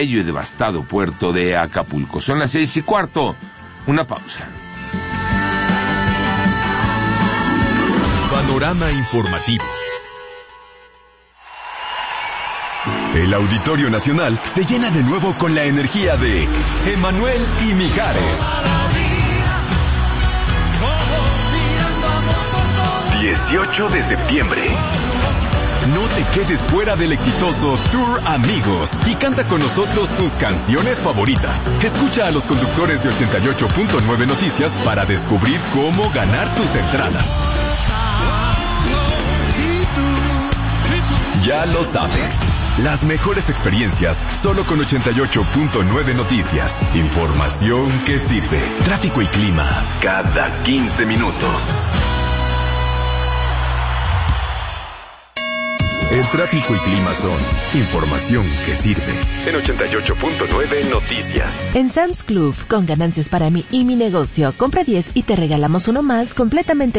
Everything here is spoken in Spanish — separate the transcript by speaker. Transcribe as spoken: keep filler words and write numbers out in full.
Speaker 1: bello y devastado puerto de Acapulco. Son las seis y cuarto. Una pausa.
Speaker 2: Panorama informativo.
Speaker 3: El Auditorio Nacional se llena de nuevo con la energía de Emanuel y Mijares. dieciocho de septiembre. No te quedes fuera del exitoso Tour Amigos y canta con nosotros tus canciones favoritas. Escucha a los conductores de ochenta y ocho punto nueve Noticias para descubrir cómo ganar tus entradas. Ya lo sabes. Las mejores experiencias solo con ochenta y ocho punto nueve Noticias. Información que sirve. Tráfico y clima cada quince minutos. El tráfico y clima son información que sirve. En ochenta y ocho punto nueve Noticias.
Speaker 4: En Sam's Club, con ganancias para mí y mi negocio, compra diez y te regalamos uno más completamente